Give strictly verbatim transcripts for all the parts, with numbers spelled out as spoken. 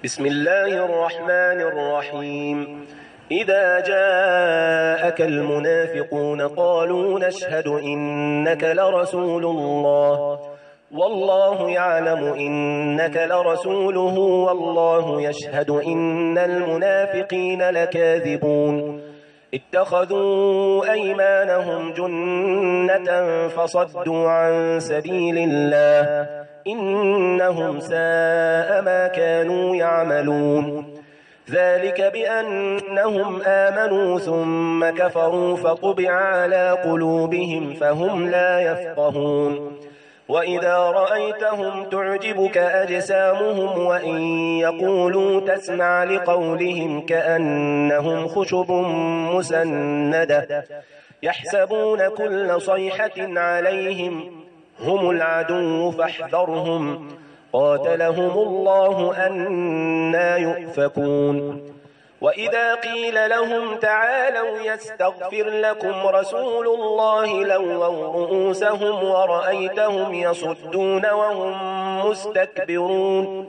بسم الله الرحمن الرحيم إذا جاءك المنافقون قالوا نشهد إنك لرسول الله والله يعلم إنك لرسوله والله يشهد إن المنافقين لكاذبون اتخذوا أيمانهم جنة فصدوا عن سبيل الله إنهم ساء ما كانوا يعملون ذلك بأنهم آمنوا ثم كفروا فطبع على قلوبهم فهم لا يفقهون وإذا رأيتهم تعجبك أجسامهم وإن يقولوا تسمع لقولهم كأنهم خشب مسندة يحسبون كل صيحة عليهم هم العدو فاحذرهم قاتلهم الله أنى يؤفكون وإذا قيل لهم تعالوا يستغفر لكم رسول الله لووا رؤوسهم ورأيتهم يصدون وهم مستكبرون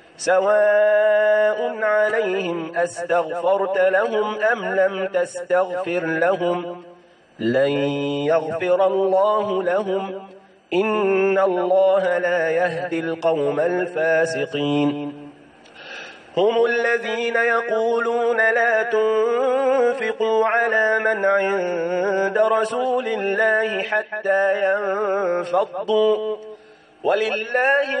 سواء عليهم أستغفرت لهم أم لم تستغفر لهم لن يغفر الله لهم إن الله لا يهدي القوم الفاسقين هم الذين يقولون لا تنفقوا على من عند رسول الله حتى ينفضوا ولله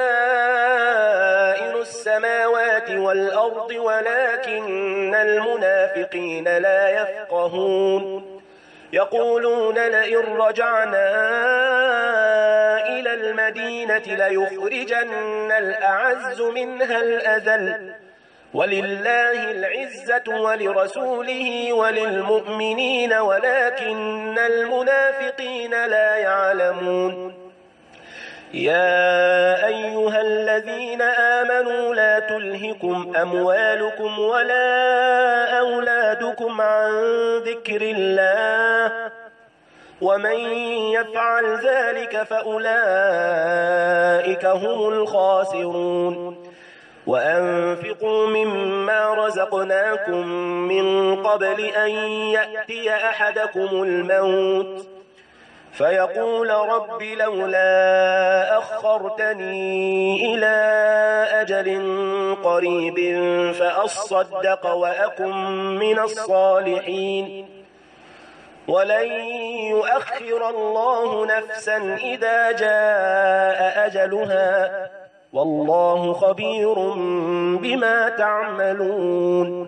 خزائن السماوات والأرض ولكن المنافقين لا يفقهون يقولون لئن رجعنا إلى المدينة ليخرجن الأعز منها الأذل ولله العزة ولرسوله وللمؤمنين ولكن المنافقين لا يعلمون يا أيها الذين آمنوا لا تلهكم أموالكم ولا أولادكم عن ذكر الله ومن يفعل ذلك فأولئك هم الخاسرون وأنفقوا مما رزقناكم من قبل أن يأتي أحدكم الموت فيقول رب لولا أخرتني إلى أجل قريب فأصدق وأكن من الصالحين ولن يؤخر الله نفسا إذا جاء أجلها والله خبير بما تعملون